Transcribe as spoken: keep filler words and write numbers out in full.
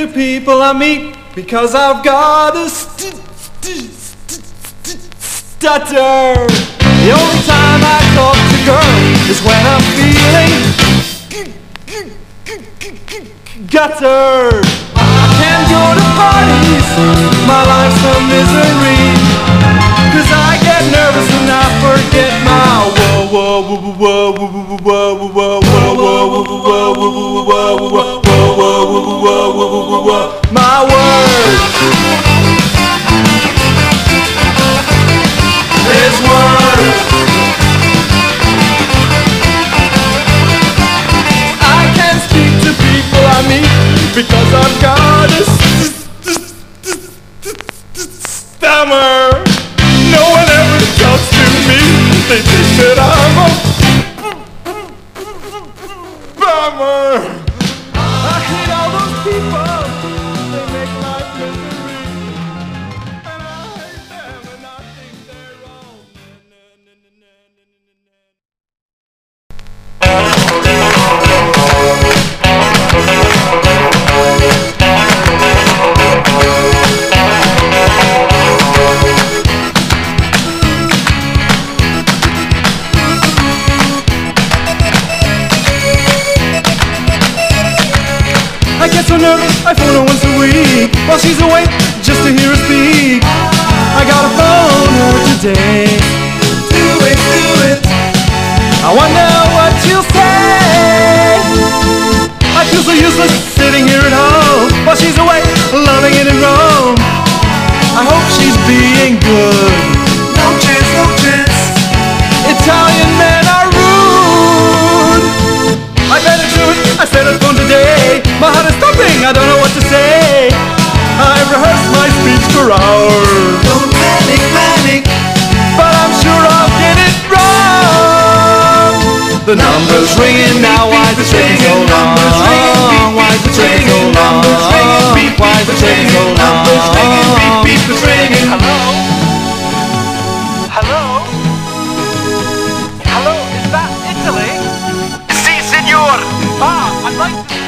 to people I meet because I've got a st st st stutter. The only time I talk to girls is when I'm feeling gutter. I can't go to parties, my life's a misery, 'cause I get nervous and I forget my whoa whoa whoa whoa whoa whoa whoa whoa whoa whoa whoa whoa my words. His words. I can't speak to people I meet because I've got a stammer. No one ever talks to me. They think that I'm a bummer. I hate all those people. They make life misery. And I hate them and I think they're wrong. I get so nervous, I phone her once a week while she's awake, just to hear her speak. I gotta phone her today. Do it, do it. I wonder what she'll say. I feel so useless sitting here at home while she's away, loving it in Rome. I hope she's being good. No chance, no chance. Italian men are rude. I better do it, I said I'd phone today. My heart is thumping, I don't know what to say. I've rehearsed my speech for hours. Don't panic, panic, but I'm sure I'll get it wrong. The number's ringing now, why's it taking so long? Why's it taking so long? Why's it taking so long? Hello? Hello? Hello, is that Italy? Si, signor! Ah, I'd like to